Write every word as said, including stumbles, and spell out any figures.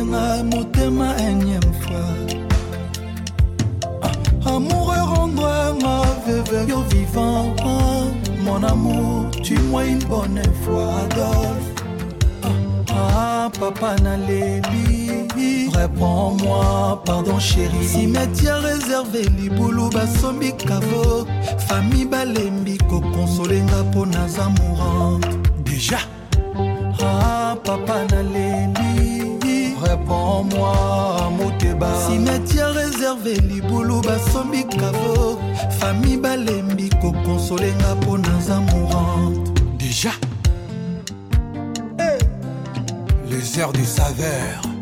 Kosenga motema énième fois. ah, Amoureux rends-moi veuve yo vivant. Mon amour, tue-moi une bonne fois, Adolphe. Ah, papa Naléli, réponds-moi, pardon chérie. Cimetière réservé, Liboulou, Basombi, Kavo. Famille Balembi, Kokonsolenga, Ponaza mourante. Déjà. Ah, papa Naléli, réponds-moi, Moteba. Cimetière réservé, Liboulou, Basombi, Kavo. Famille Balembi, Kokonsolenga, Ponaza mourante. Déjà. Les heures du saveur.